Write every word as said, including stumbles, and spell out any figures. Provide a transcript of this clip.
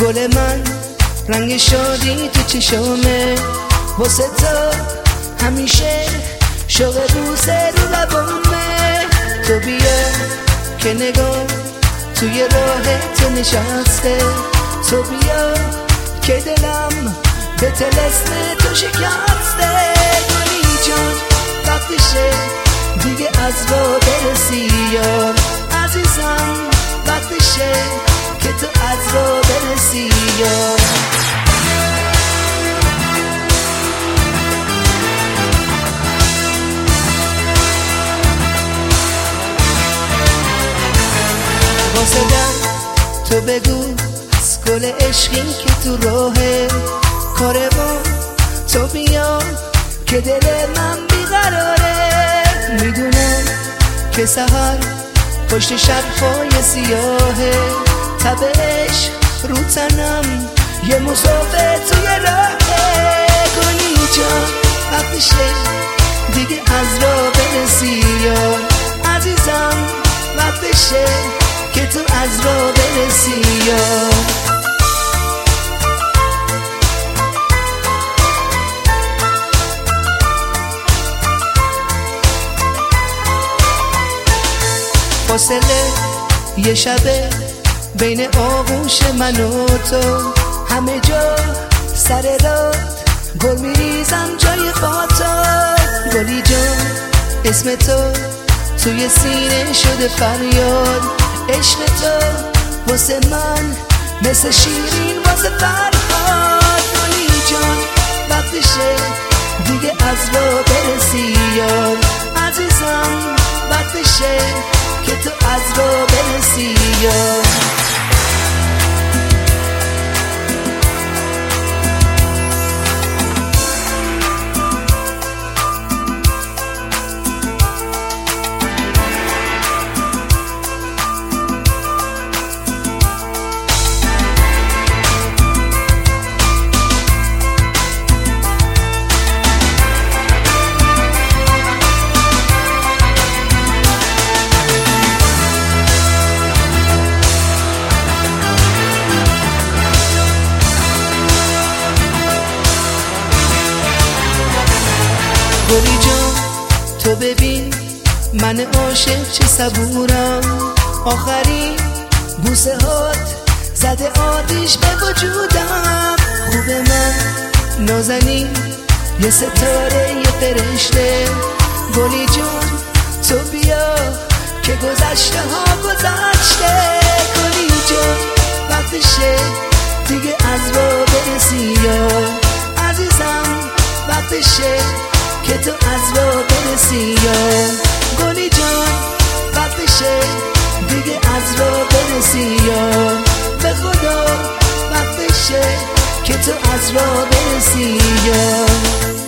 گل من رنگ شادی تو چشمه، واسه تو همیشه شوق بوسه رو لبامه. تو بیا که نگاه توی راه تو نشسته، تو بیا که دلم به طلسم تو شکسته. گلی جان وقتشه دیگه از راه برسی یار، عزیزم وقتشه که تو از راه برسی یار. واسه در تو بگو از گل عشقی که تو راهه، کاروان تو بیا که دل من بیقراره. میدونم که سحر پشت شب‌های سیاهه، تب عشق رو تنم یه مسافر توی راهه. گلی جان وقتشه دیگه از راه برسی یار، عزیزم وقتشه که تو از راه برسی یار. فاصله یه شبه بین آغوش من و تو، همه جا سر راه گل میریزم جای خاطا. گلی جان اسم تو توی سینه شده فریاد، عشق تو واسه من مثل شیرین واسه فرهاد. گلی جان وقتشه دیگه از راه برسی یار، عزیزم وقتشه که تو از راه برسی یار. گلی جان تو ببین من عاشق چه صبورم، آخرین بوسه هات زده آتیش به وجودم. خوب من نازنین یه ستاره یه فرشته، گلی جان تو بیا که گذشته ها گذشته. گلی جان وقتشه دیگه از راه برسی یار، عزیزم وقتشه که تو از راه برسی یار. گلی جان وقتشه دیگه از راه برسی یار، به خدا وقتشه که تو از راه برسی یار.